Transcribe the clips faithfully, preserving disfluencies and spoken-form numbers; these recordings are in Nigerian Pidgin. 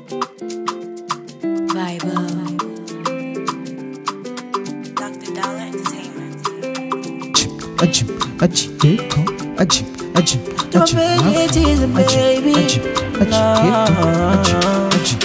Vibe. Doctor Dollar Entertainment. Ajib, ajib, eko, ajib, ajib, Your ajib, baby, it is a baby. ajib, ajib, eko, ajib, ajib.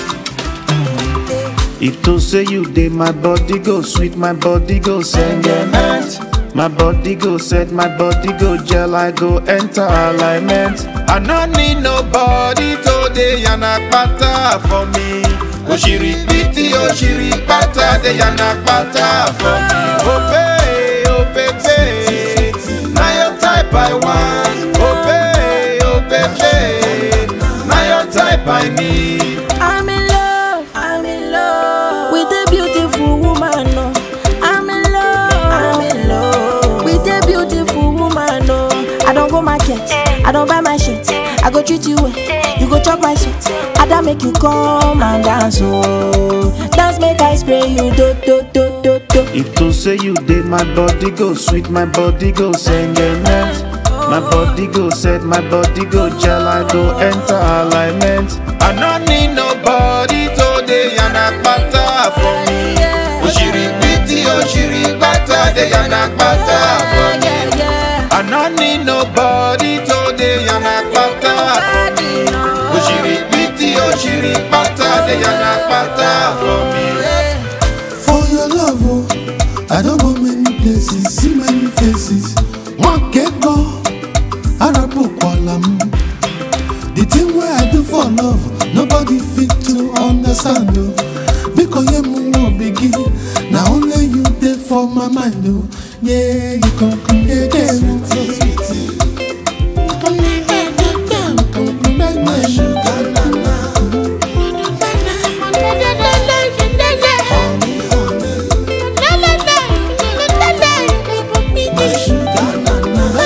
If to say you did, my body go sweet, my body go sentiment. My body go set, my body go gel, I go enter alignment. I don't need nobody today, yana pata for me. Oshiri piti, oshiri pata, de yana pata for me. Oh baby, oh baby, now your type I want. Oh baby, oh baby, now your type I need. I'm in love, I'm in love with a beautiful woman. No. I'm in love, I'm in love with a beautiful woman. No. I don't go market, I don't buy my shit. I go treat you well, you go chop my sweet. I don't make you come and dance, oh. Dance make I spray you, do do do do do. If to say you did, my body go sweet, my body go sentiment. My body go set, my body go gel, I go enter alignment. I don't need nobody today, yana pata for me. Oshiri piti, oshiri pata, de yana pata for me. I don't need nobody today, yana pata for me. Oshiri piti, oshiri pata, de yana pata for me. For your love, oh, I don't go many places, see many faces. One get go, Arabu Kualam. The thing where I do for love, nobody fit to understand, oh. Because you move begin, now only you there for my mind, oh. Yeah, you come come here, come sweetie. Come here, come my sugar, nana.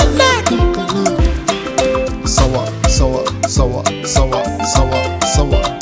Sawa, sawa, sawa, sawa, sawa, sawa.